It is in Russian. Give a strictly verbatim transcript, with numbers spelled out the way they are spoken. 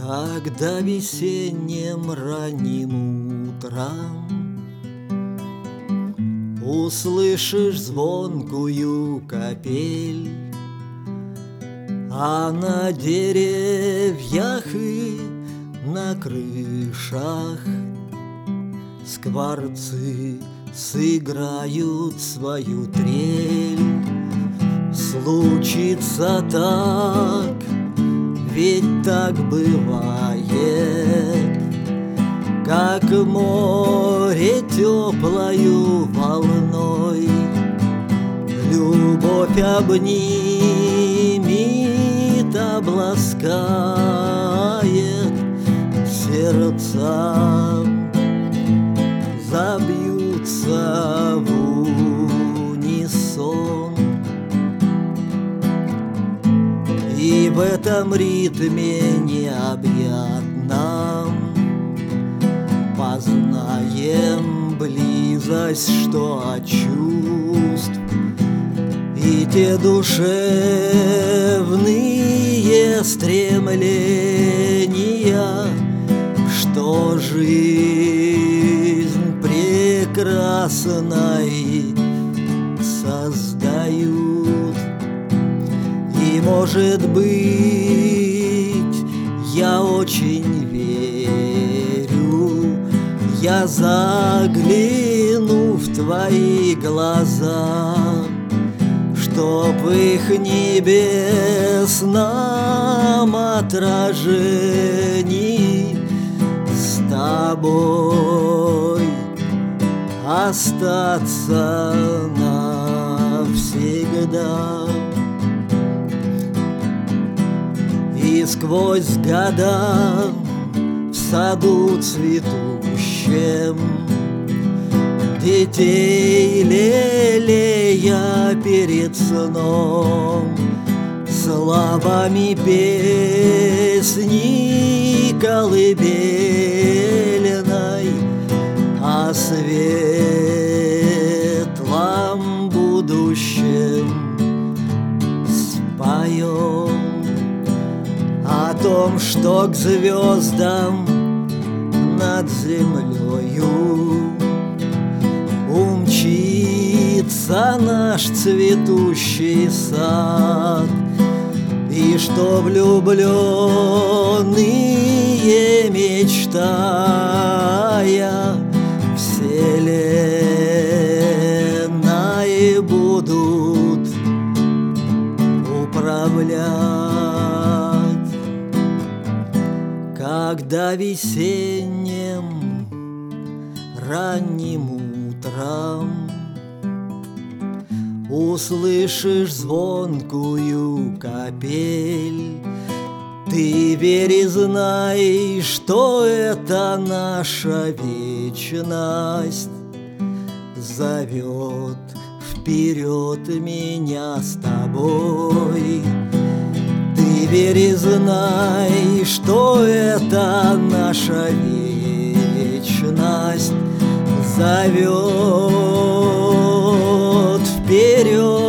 Когда весенним ранним утром услышишь звонкую капель, а на деревьях и на крышах скворцы сыграют свою трель. Случится так, ведь так бывает, как море теплою волной любовь обнимет, обласкает сердца, забьются в унисон. И в этом ритме необъятном познаем близость, что от чувств, и те душевные стремления, что жизнь прекрасной создают. И, может быть, я очень верю, я загляну в твои глаза, чтоб в их небесном отражении с тобой остаться навсегда. И сквозь года в саду цветущем детей лелея перед сном словами песни колыбельной о светлом будущем споем. О том, что к звездам над землею умчится наш цветущий сад, и что влюбленные, мечтая, вселенной будут управлять. Когда весенним ранним утром услышишь звонкую капель, ты верь и знай, что это наша вечность зовет вперед меня с тобой. Ты верь и знай, что это наша вечность зовет вперед